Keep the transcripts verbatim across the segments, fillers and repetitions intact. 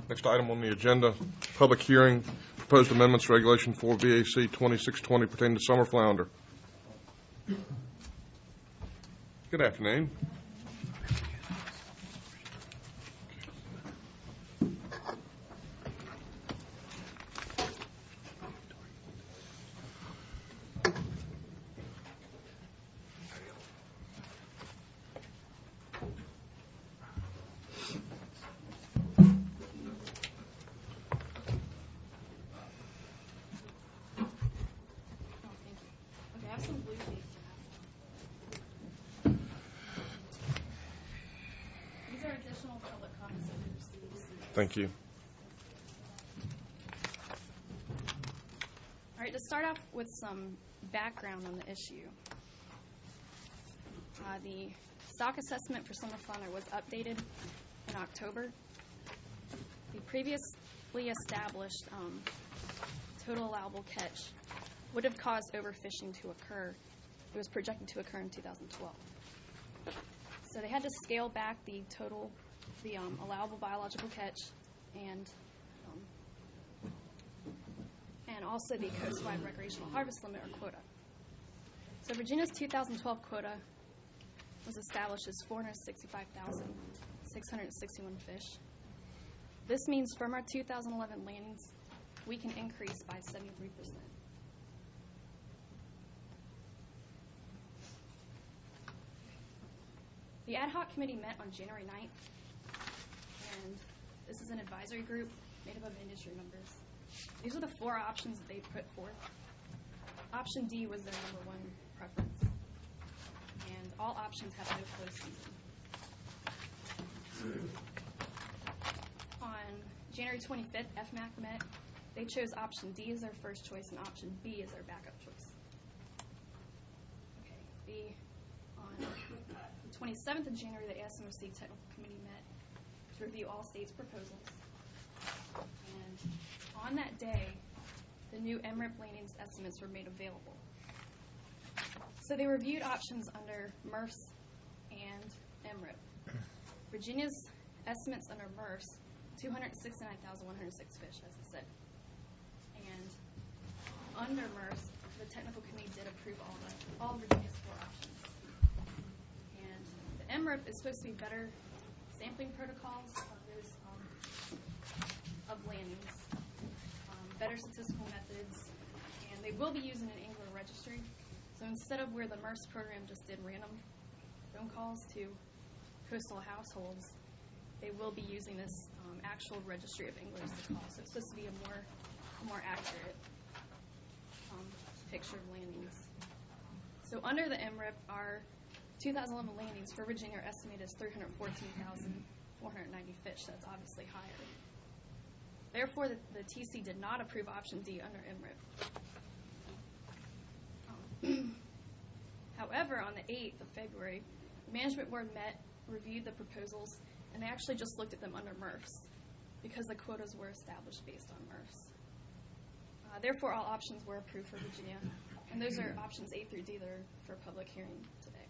Next item on the agenda, public hearing, proposed amendments to Regulation four V A C twenty-six twenty pertaining to summer flounder. Good afternoon. Thank you. All right, to start off with some background on the issue. Uh, the stock assessment for summer flounder was updated in October. The previously established um, total allowable catch would have caused overfishing to occur. It was projected to occur in two thousand twelve. So they had to scale back the total the um, allowable biological catch and um, and also the coastwide recreational harvest limit or quota. So Virginia's two thousand twelve quota was established as four hundred sixty-five thousand six hundred sixty-one fish. This means from our two thousand eleven landings, we can increase by seventy-three percent. The ad hoc committee met on January ninth, and this is an advisory group made up of industry members. These are the four options that they put forth. Option D was their number one preference, and all options have no close season. On January twenty-fifth, F M A C met. They chose option D as their first choice, and option B as their backup choice. Okay, the on the twenty-seventh of January, the A S M O C Technical Committee met to review all states' proposals. And on that day, the new M R I P landings estimates were made available. So they reviewed options under M R F S and M R I P. Virginia's estimates under M R F S, two hundred sixty-nine thousand one hundred six fish, as I said. And under M R F S, the technical committee did approve all, the, all of Virginia's four options. And the M R I P is supposed to be better sampling protocols of those um, of landings, um, better statistical methods, and they will be using an Angler registry. So instead of where the M R F S program just did random phone calls to coastal households, they will be using this um, actual registry of anglers to call. So it's supposed to be a more, a more accurate um, picture of landings. So under the M R I P, our two thousand eleven landings for Virginia are estimated as three hundred fourteen thousand four hundred ninety fish. That's obviously higher. Therefore, the, the T C did not approve option D under M R I P. Um, however, on the eighth of February, the management board met, reviewed the proposals, and they actually just looked at them under M R F S because the quotas were established based on M R F S. Uh, therefore, all options were approved for Virginia, and those are options A through D that are for public hearing today.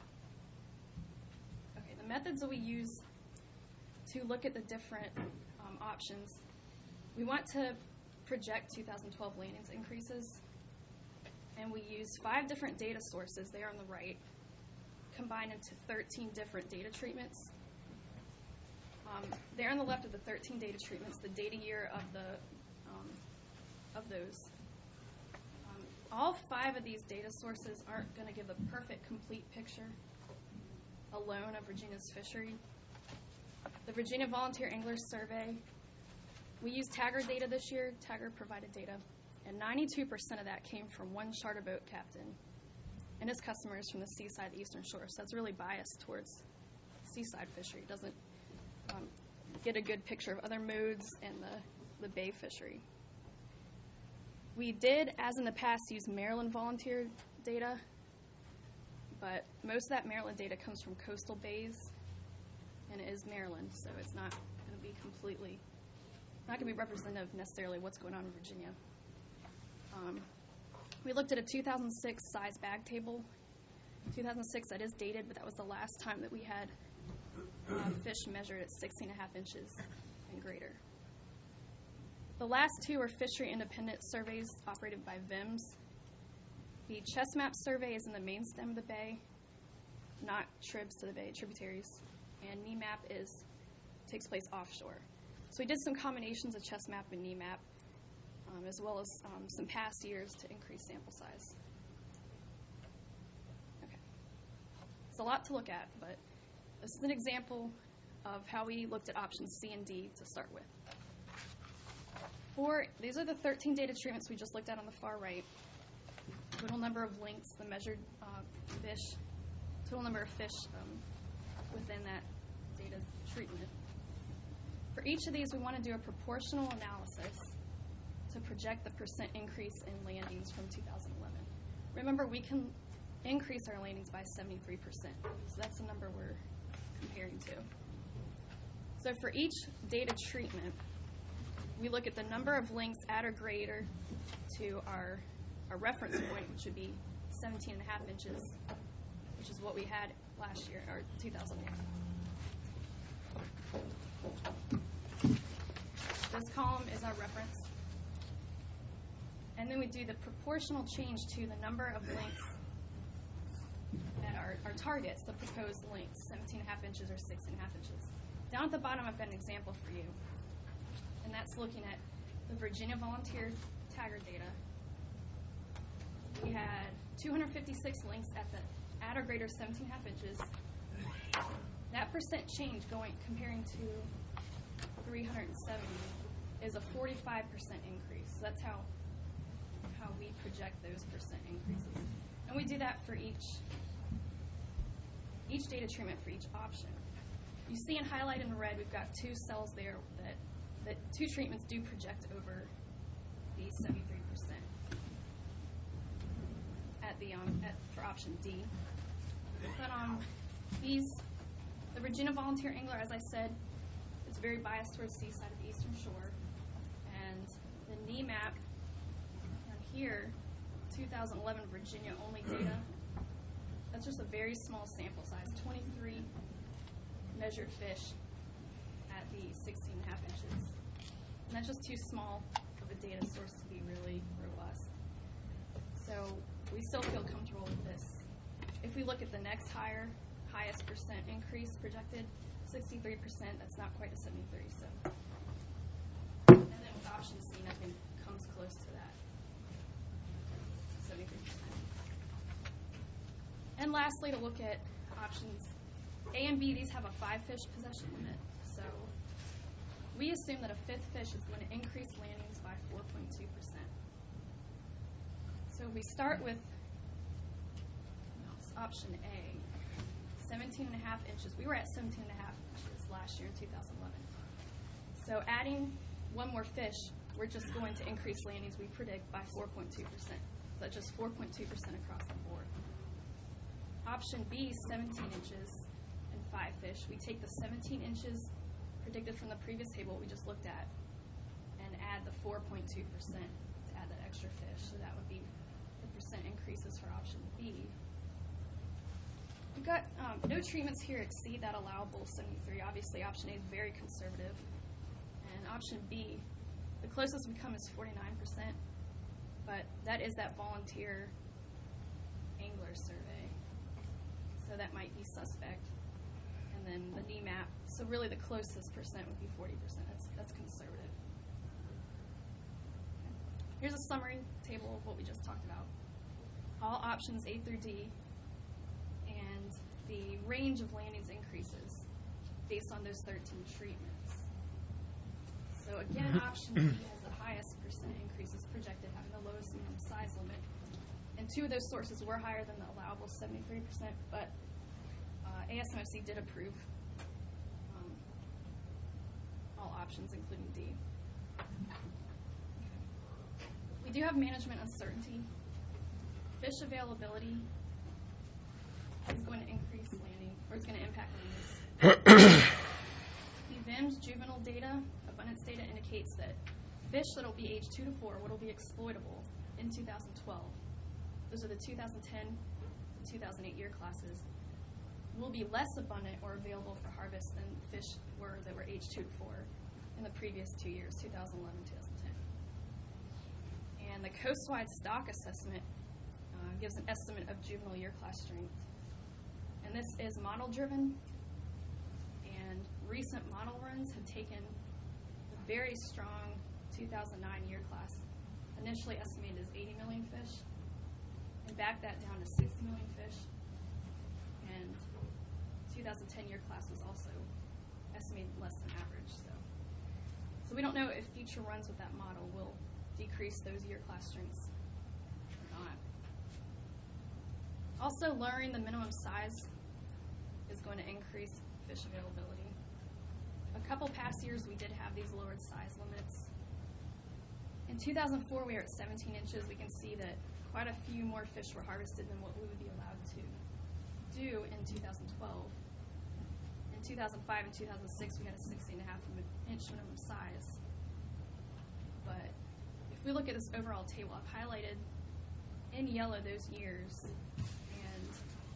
Okay, the methods that we use to look at the different um, options, we want to project two thousand twelve landings increases, and we use five different data sources there on the right, combined into thirteen different data treatments. Um, there on the left of the thirteen data treatments, the data year of the um, of those. Um, all five of these data sources aren't going to give a perfect, complete picture alone of Virginia's fishery. The Virginia Volunteer Anglers Survey, we used Tagger data this year. Tagger provided data, and ninety-two percent of that came from one charter boat captain and his customers from the seaside, the Eastern Shore. So that's really biased towards seaside fishery. It doesn't um, get a good picture of other modes and the, the bay fishery. We did, as in the past, use Maryland volunteer data, but most of that Maryland data comes from coastal bays, and it is Maryland, so it's not going to be completely, not going to be representative necessarily of what's going on in Virginia. Um, we looked at a two thousand six size bag table. two thousand six, that is dated, but that was the last time that we had uh, fish measured at sixteen and a half inches and greater. The last two are fishery independent surveys operated by V I M S. The chest map survey is in the main stem of the bay, not tribs to the bay, tributaries. And N E M A P is takes place offshore. So we did some combinations of chest map and N E M A P, um, as well as um, some past years to increase sample size. Okay. It's a lot to look at, but this is an example of how we looked at options C and D to start with. For, these are the thirteen data treatments we just looked at on the far right. Total number of links, the measured uh, fish, total number of fish um, within that data treatment. For each of these, we want to do a proportional analysis to project the percent increase in landings from two thousand eleven. Remember, we can increase our landings by seventy-three percent, so that's the number we're comparing to. So for each data treatment, we look at the number of links at or greater to our, our reference point, which would be seventeen and a half inches, which is what we had last year, or two thousand eight. This column is our reference. And then we do the proportional change to the number of links at our, our targets, the proposed lengths, seventeen and a half inches or six and a half inches. Down at the bottom, I've got an example for you. And that's looking at the Virginia Volunteer Tagger data. We had two hundred fifty-six links at the at or greater seventeen and a half inches. That percent change going comparing to three hundred seventy is a forty-five percent increase. So that's how how we project those percent increases. And we do that for each each data treatment for each option. You see in highlighted in red, we've got two cells there that that two treatments do project over the seventy-three percent at the um, at, for option D. But um, these, the Virginia Volunteer Angler, as I said, is very biased towards seaside of the Eastern Shore, and the N E M A P down here, two thousand eleven Virginia only data. That's just a very small sample size, twenty-three measured fish at the sixteen and a half inches. And that's just too small of a data source to be really robust. So we still feel comfortable with this. If we look at the next higher, highest percent increase projected, sixty-three percent, that's not quite a seventy-three. So, and then with option C, nothing comes close to that, seventy-three percent. And lastly, to look at options A and B, these have a five fish possession limit. So we assume that a fifth fish is going to increase landings by four point two percent. So we start with option A, seventeen and a half inches. We were at seventeen and a half inches last year in two thousand eleven. So adding one more fish, we're just going to increase landings, we predict, by four point two percent. So that's just four point two percent across the board. Option B, seventeen inches and five fish. We take the seventeen inches predicted from the previous table we just looked at and add the four point two percent to add that extra fish. So that would be the percent increases for option B. We've got um, no treatments here exceed that allowable seventy-three. Obviously, option A is very conservative. And option B, the closest we come is forty-nine percent, but that is that volunteer angler survey. So that might be suspect. And then the N E M A P, so really the closest percent would be forty percent. That's, that's conservative. Okay. Here's a summary table of what we just talked about. All options A through D, and the range of landings increases based on those thirteen treatments. So again, option D has the highest percent increases projected, having the lowest minimum size limit. And two of those sources were higher than the allowable seventy-three percent, but uh, A S M F C did approve um, all options, including D. We do have management uncertainty. Fish availability is going to increase landing, or is going to impact landings. The V I M S juvenile data, abundance data, indicates that fish that will be age two to four, what will be exploitable in two thousand twelve, those are the two thousand ten to two thousand eight year classes, will be less abundant or available for harvest than fish were that were age two to four in the previous two years, two thousand eleven, two thousand ten. And the coastwide stock assessment uh, gives an estimate of juvenile year class strength. And this is model driven, and recent model runs have taken a very strong two thousand nine year class, initially estimated as eighty million fish, and backed that down to sixty million fish. And two thousand ten year class was also estimated less than average. So, so we don't know if future runs with that model will decrease those year class strengths or not. Also, lowering the minimum size is going to increase fish availability. A couple past years we did have these lowered size limits. In two thousand four we were at seventeen inches. We can see that quite a few more fish were harvested than what we would be allowed to do in two thousand twelve. In two thousand five and two thousand six we had a sixteen and a half inch minimum size. But if we look at this overall table, I've highlighted in yellow those years, and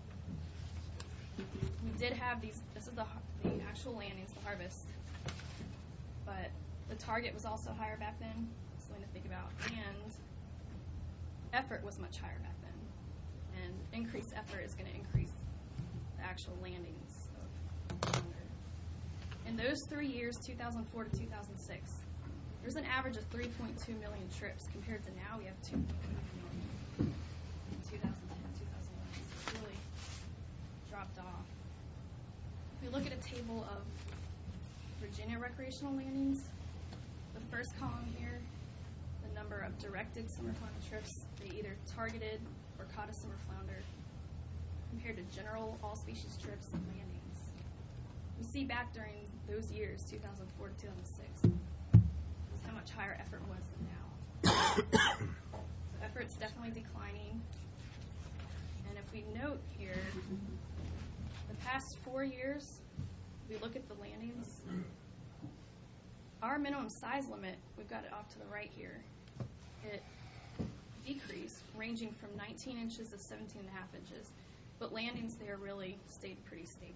we did have these, this is the, the actual landings, the harvest, but the target was also higher back then, something to think about, and effort was much higher back then, and increased effort is going to increase the actual landings of flounder. In those three years, two thousand four to two thousand six, there's an average of three point two million trips. Compared to now, we have two point five million in two thousand ten, two thousand eleven. So it's really dropped off. If we look at a table of Virginia recreational landings, the first column here, the number of directed summer flounder trips, they either targeted or caught a summer flounder, compared to general all species trips and landings. We see back during those years, two thousand four to two thousand six, how much higher effort was than now. So effort's definitely declining. And if we note here, the past four years, we look at the landings, our minimum size limit, we've got it off to the right here, it decreased, ranging from nineteen inches to seventeen and a half inches, but landings there really stayed pretty stable.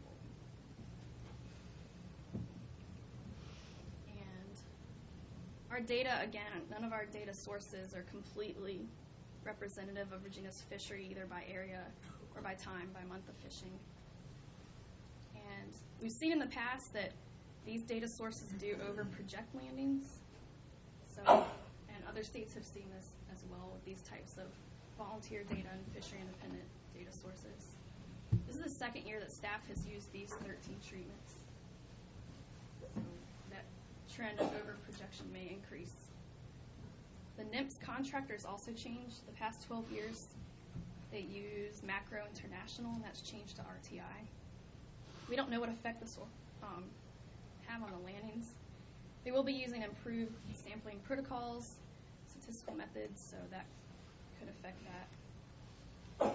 Our data, again, none of our data sources are completely representative of Virginia's fishery, either by area or by time, by month of fishing. And we've seen in the past that these data sources do over-project landings. So, and other states have seen this as well with these types of volunteer data and fishery-independent data sources. This is the second year that staff has used these thirteen treatments. So that trend of over-projection may increase. The N I M S contractors also changed. The past twelve years, they use Macro International, and that's changed to R T I. We don't know what effect this will um, have on the landings. They will be using improved sampling protocols, statistical methods, so that could affect that.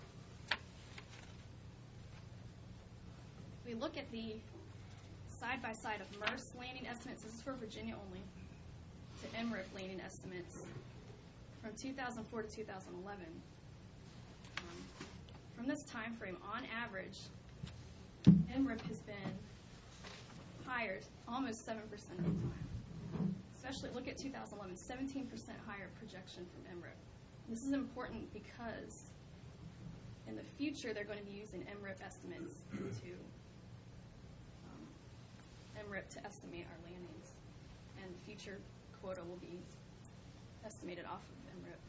We look at the side-by-side of M R S landing estimates. This is for Virginia only, to M R I P landing estimates from two thousand four to two thousand eleven. Um, from this time frame, on average, M R I P has been higher, almost seven percent of the time. Especially, look at two thousand eleven, seventeen percent higher projection from M R I P. This is important because in the future, they're going to be using M R I P estimates to um, M R I P to estimate our landings, and future quota will be estimated off of M R I P.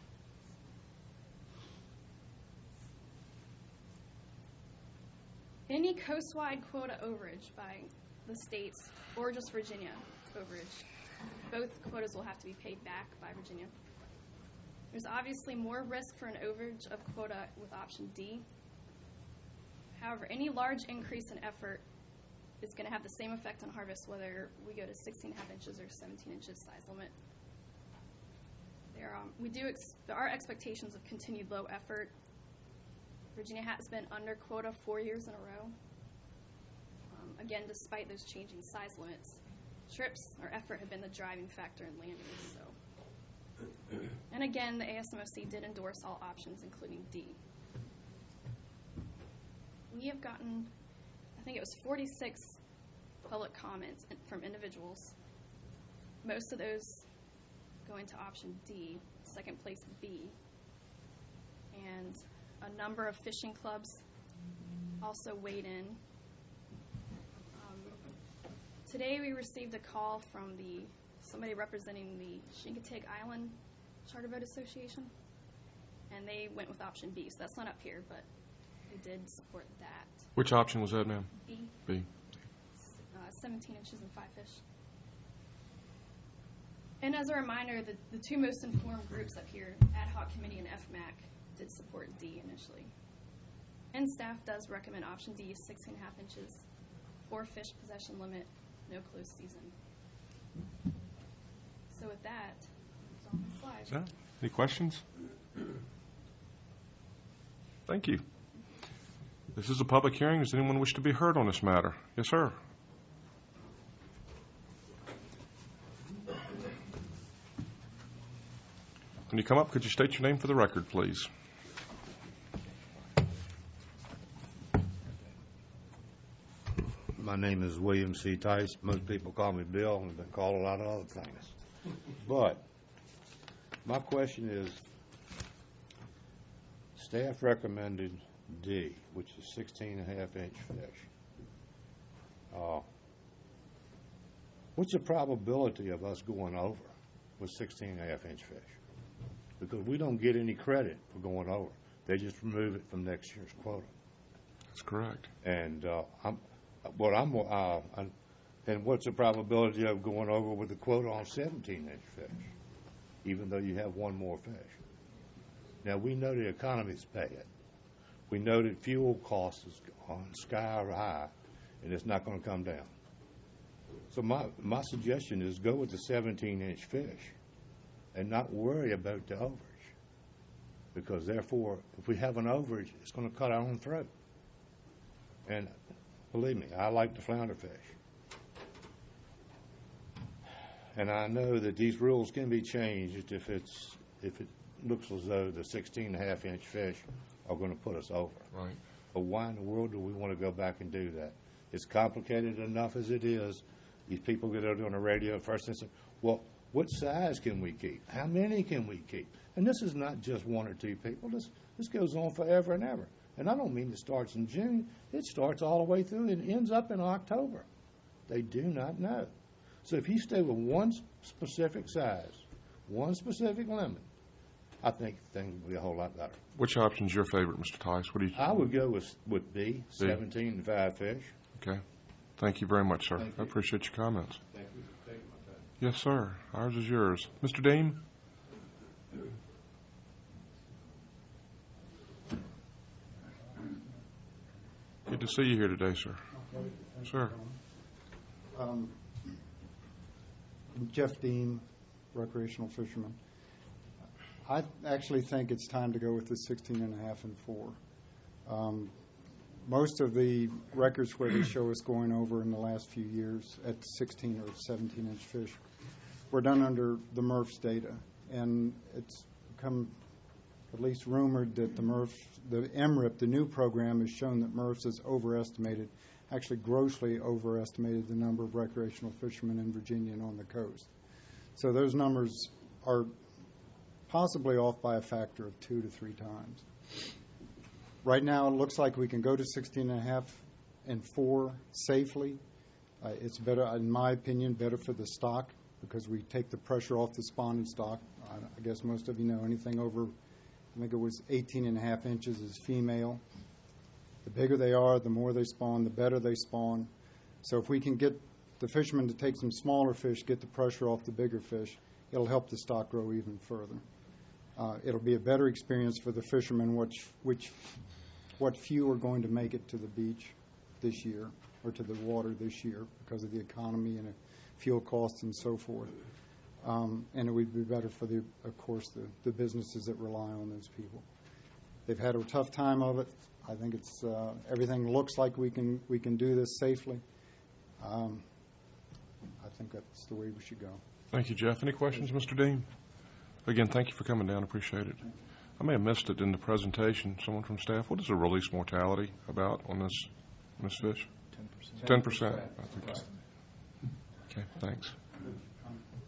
Any coastwide quota overage by the states or just Virginia overage, both quotas will have to be paid back by Virginia. There's obviously more risk for an overage of quota with option D. However, any large increase in effort is going to have the same effect on harvest whether we go to sixteen and a half inches or seventeen inches size limit. There, um, we do ex there are expectations of continued low effort. Virginia has been under quota four years in a row. Um, again, despite those changing size limits, trips or effort have been the driving factor in landings. So, and again, the A S M O C did endorse all options, including D. We have gotten, I think it was forty-six public comments from individuals most of those go into option D, second place B. And a number of fishing clubs also weighed in. Um, today we received a call from the somebody representing the Chincoteague Island Charter Boat Association, and they went with option B. So that's not up here, but they did support that. Which option was that, ma'am? B. B. Uh, seventeen inches and five fish. And as a reminder, the, the two most informed groups up here, Ad Hoc Committee and F MAC, did support D initially. And staff does recommend option D, sixteen and a half inches, four fish possession limit, no closed season. So with that, it's on the slide. Is that- Any questions? Thank you. This is a public hearing. Does anyone wish to be heard on this matter? Yes, sir. When you come up, could you state your name for the record, please? My name is William C. Tice. Most people call me Bill, and I've been called a lot of other things. But my question is, staff recommended D, which is sixteen and a half inch fish. Uh, what's the probability of us going over with sixteen and a half inch fish? Because we don't get any credit for going over. They just remove it from next year's quota. That's correct. And uh, I'm, what I'm, uh, I'm, and what's the probability of going over with the quota on seventeen inch fish, even though you have one more fish? Now, we know the economies pay it. We know that fuel costs is on sky high, and it's not going to come down. So my, my suggestion is go with the seventeen inch fish and not worry about the overage. Because therefore, if we have an overage, it's going to cut our own throat. And believe me, I like the flounder fish. And I know that these rules can be changed if it's if it looks as though the sixteen and a half inch fish are going to put us over. Right. But why in the world do we want to go back and do that? It's complicated enough as it is. These people get out on the radio at first and say, well, what size can we keep? How many can we keep? And this is not just one or two people. This this goes on forever and ever. And I don't mean it starts in June. It starts all the way through and ends up in October. They do not know. So if you stay with one specific size, one specific limit, I think things will be a whole lot better. Which option's your favorite, Mister Tice? What do you? I would go with with B, seventeen and five fish. Okay. Thank you very much, sir. Thank I you. appreciate your comments. Thank you for taking my time. Yes, sir. Ours is yours. Mister Dean? Good to see you here today, sir. Sir. Um, Jeff Dean, recreational fisherman. I actually think it's time to go with the sixteen and a half and four. Um, most of the records where they show us going over in the last few years at sixteen or seventeen inch fish were done under the M R F's data, and it's become at least rumored that the M R F, the M R I P, the new program, has shown that M R F's has overestimated, actually grossly overestimated the number of recreational fishermen in Virginia and on the coast. So those numbers are possibly off by a factor of two to three times. Right now, it looks like we can go to sixteen and a half and four safely. Uh, it's better, in my opinion, better for the stock because we take the pressure off the spawning stock. I, I guess most of you know anything over, I think it was eighteen and a half inches is female. The bigger they are, the more they spawn, the better they spawn. So if we can get the fishermen to take some smaller fish, get the pressure off the bigger fish, it'll help the stock grow even further. Uh, it'll be a better experience for the fishermen, which, which, what few are going to make it to the beach this year or to the water this year because of the economy and uh, fuel costs and so forth. Um, and it would be better for, the, of course, the, the businesses that rely on those people. They've had a tough time of it. I think it's uh, everything looks like we can we can do this safely. Um, I think that's the way we should go. Thank you, Jeff. Any questions, Mister Dean? Again, thank you for coming down. Appreciate it. I may have missed it in the presentation. Someone from staff, what is the release mortality about on this on this fish? ten percent. ten percent. I think. Okay, thanks.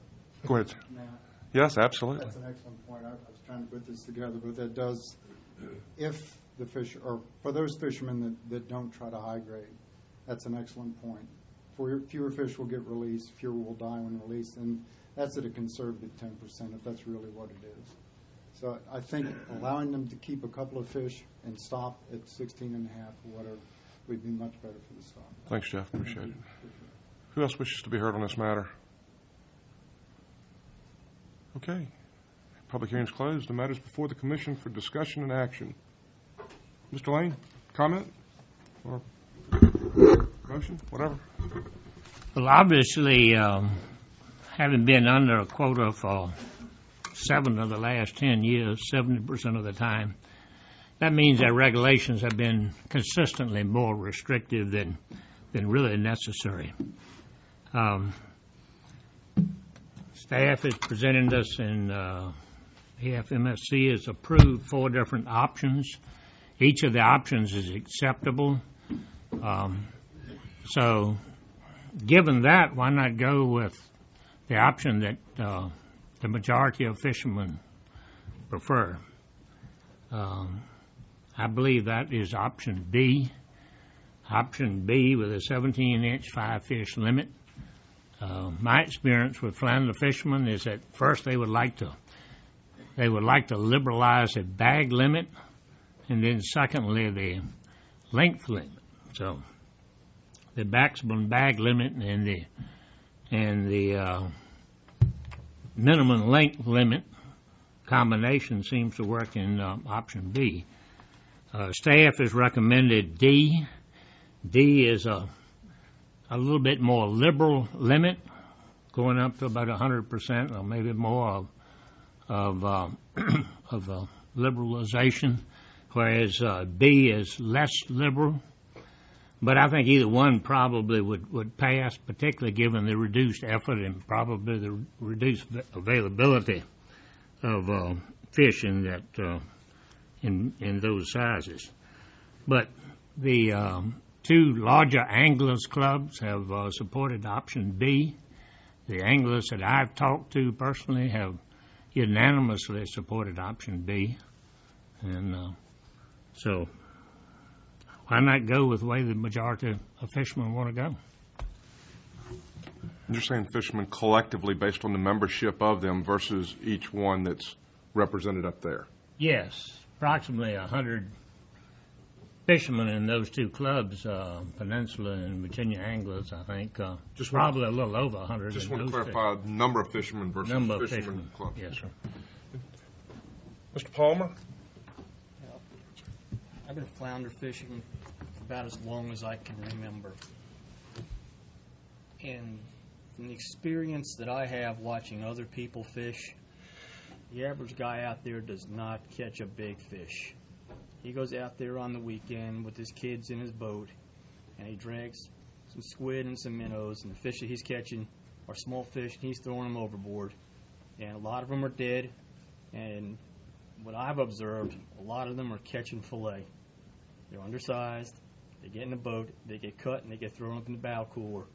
Go ahead. Now, Yes, absolutely. that's an excellent point. I, I was trying to put this together, but that does, if the fish, or for those fishermen that, that don't try to high grade, that's an excellent point. For fewer fish will get released, fewer will die when released, and that's at a conservative ten percent, if that's really what it is. So I think allowing them to keep a couple of fish and stop at sixteen and a half or whatever would be much better for the stock. Thanks, Jeff. Appreciate it. Who else wishes to be heard on this matter? Okay. Public hearing's closed. The matter is before the commission for discussion and action. Mister Lane, comment? Or motion? Whatever. Well, obviously, um, having been under a quota for seven of the last ten years, seventy percent of the time, that means our regulations have been consistently more restrictive than, than really necessary. Um, staff is presenting us in uh, A F M S C has approved four different options. Each of the options is acceptable. Um, so given that, why not go with the option that uh, the majority of fishermen prefer? Um, I believe that is option B. Option B with a seventeen inch five fish limit. Uh, my experience with flounder fishermen is that first they would like to they would like to liberalize the bag limit, and then secondly the length limit. So the maximum bag limit and the and the uh, minimum length limit combination seems to work in uh, option B. Uh, staff has recommended D. D is a a little bit more liberal limit, going up to about one hundred percent or maybe more of of, uh, of uh, liberalization, whereas uh, B is less liberal. But I think either one probably would, would pass, particularly given the reduced effort and probably the reduced availability of uh, fish in that uh, in in those sizes. But the um, two larger anglers clubs have uh, supported option B. The anglers that I've talked to personally have unanimously supported option B, and uh, so why not go with the way the majority of fishermen want to go? You're saying fishermen collectively based on the membership of them versus each one that's represented up there? Yes, approximately a hundred fishermen in those two clubs, uh, Peninsula and Virginia Anglers, I think, uh, Just probably want, a little over a hundred. Just in want to those clarify the number of fishermen versus number of fishermen fishermen. clubs. Yes, sir. Mister Palmer? I've been flounder fishing about as long as I can remember. And from the experience that I have watching other people fish, the average guy out there does not catch a big fish. He goes out there on the weekend with his kids in his boat, and he drags some squid and some minnows, and the fish that he's catching are small fish, and he's throwing them overboard. And a lot of them are dead, and what I've observed, a lot of them are catching fillet. They're undersized, they get in the boat, they get cut, and they get thrown up in the bow cooler.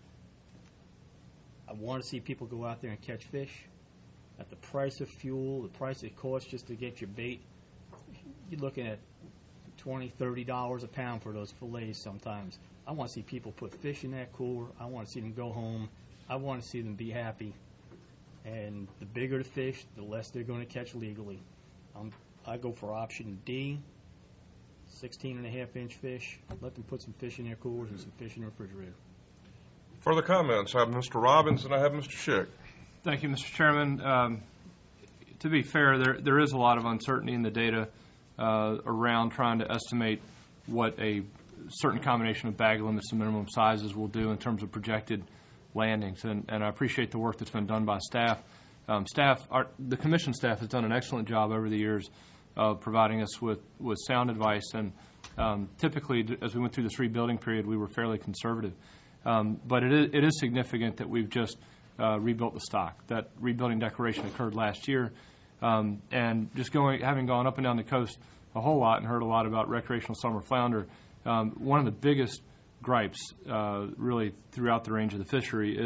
I want to see people go out there and catch fish. At the price of fuel, the price it costs just to get your bait, you're looking at twenty dollars, thirty dollars a pound for those fillets sometimes. I want to see people put fish in that cooler. I want to see them go home. I want to see them be happy. And the bigger the fish, the less they're going to catch legally. Um, I go for option D, sixteen and a half inch fish. Let them put some fish in their coolers and some fish in the refrigerator. Further comments? I have Mister Robbins and I have Mister Schick. Thank you, Mister Chairman. Um, to be fair, there there is a lot of uncertainty in the data uh, around trying to estimate what a certain combination of bag limits and minimum sizes will do in terms of projected landings, and, and I appreciate the work that's been done by staff. Um, staff, our, the commission staff has done an excellent job over the years of providing us with, with sound advice, and um, typically, as we went through this rebuilding period, we were fairly conservative. Um, but it is, it is significant that we've just uh, rebuilt the stock. That rebuilding declaration occurred last year, um, and just going, having gone up and down the coast a whole lot and heard a lot about recreational summer flounder, um, one of the biggest gripes uh, really throughout the range of the fishery is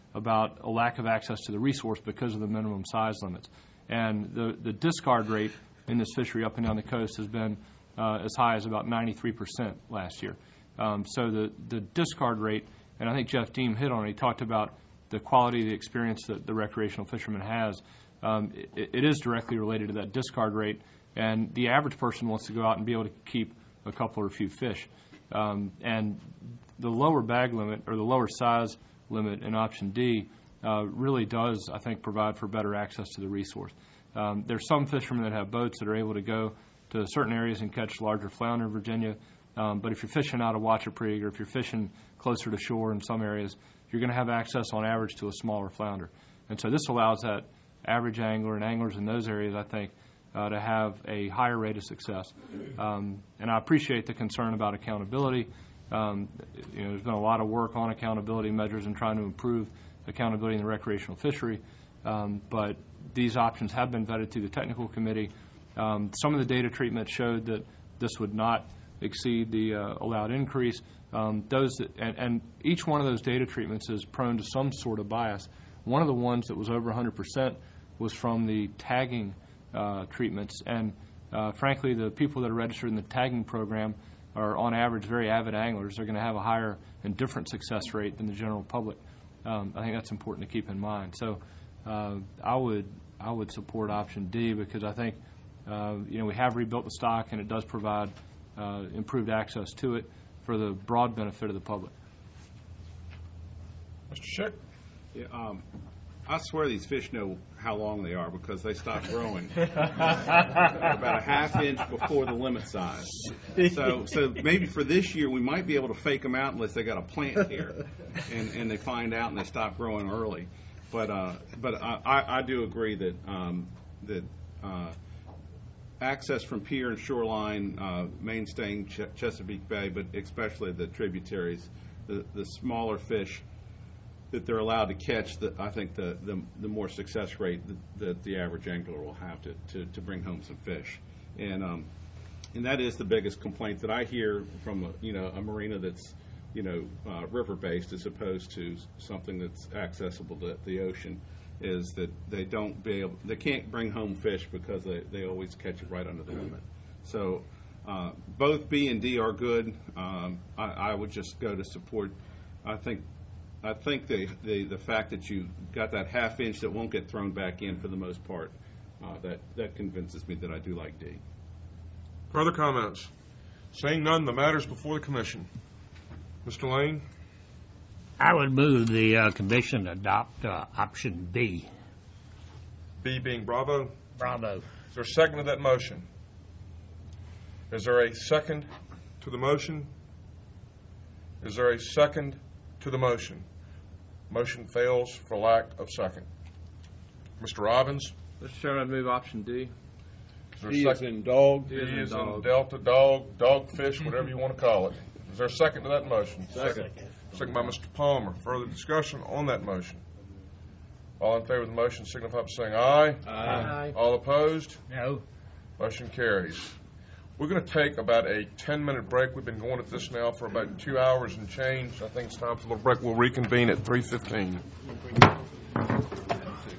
about a lack of access to the resource because of the minimum size limits. And the, the discard rate in this fishery up and down the coast has been uh, as high as about ninety-three percent last year. Um, so the, the discard rate, and I think Jeff Deem hit on it, he talked about the quality of the experience that the recreational fisherman has. Um, it, it is directly related to that discard rate, and the average person wants to go out and be able to keep a couple or a few fish. Um, and the lower bag limit, or the lower size limit in option D, uh, really does, I think, provide for better access to the resource. Um, there's some fishermen that have boats that are able to go to certain areas and catch larger flounder in Virginia, um, but if you're fishing out of Wachapreague or if you're fishing closer to shore in some areas, you're going to have access on average to a smaller flounder. And so this allows that average angler and anglers in those areas, I think, uh, to have a higher rate of success. Um, and I appreciate the concern about accountability. Um, you know, there's been a lot of work on accountability measures and trying to improve accountability in the recreational fishery. Um, but these options have been vetted through the technical committee. Um, some of the data treatment showed that this would not exceed the uh, allowed increase. Um, those that, and, and each one of those data treatments is prone to some sort of bias. One of the ones that was over one hundred percent was from the tagging uh, treatments. And uh, frankly, the people that are registered in the tagging program are on average very avid anglers. They're going to have a higher and different success rate than the general public. Um, I think that's important to keep in mind. So uh, I would I would support option D because I think uh, you know we have rebuilt the stock and it does provide uh, improved access to it for the broad benefit of the public. Mister Schick? Yeah, um, I swear these fish know how long they are because they stop growing about a half inch before the limit size. So, so maybe for this year we might be able to fake them out unless they got a plant here, and, and they find out and they stop growing early. But uh, but I, I, I do agree that um, that uh, access from pier and shoreline, uh, mainstaying Ch- Chesapeake Bay, but especially the tributaries, the the smaller fish that they're allowed to catch, the, I think the, the the more success rate that, that the average angler will have to, to, to bring home some fish. And um, and that is the biggest complaint that I hear from a, you know, a marina that's, you know, uh, river-based as opposed to something that's accessible to the ocean, is that they don't be able, they can't bring home fish because they, they always catch it right under the limit. So uh, both B and D are good. Um, I, I would just go to support, I think, I think the, the, the fact that you got that half inch that won't get thrown back in for the most part, uh, that, that convinces me that I do like D. Further comments? Seeing none, the matter is before the commission. Mister Lane? I would move the uh, commission adopt uh, option B. B being Bravo. Bravo. Is there a second to that motion? Is there a second to the motion? Is there a second to the motion? Motion fails for lack of second. Mister Robbins? Mister Chairman, I'd move option D. Is there a D is second? in dog. D D is in is in dog. Delta, dog, dogfish, whatever you want to call it. Is there a second to that motion? Second. Second by Mister Palmer. Further discussion on that motion? All in favor of the motion signify by saying aye. Aye. All opposed? No. Motion carries. We're going to take about a ten-minute break. We've been going at this now for about two hours and change. I think it's time for a little break. We'll reconvene at three fifteen.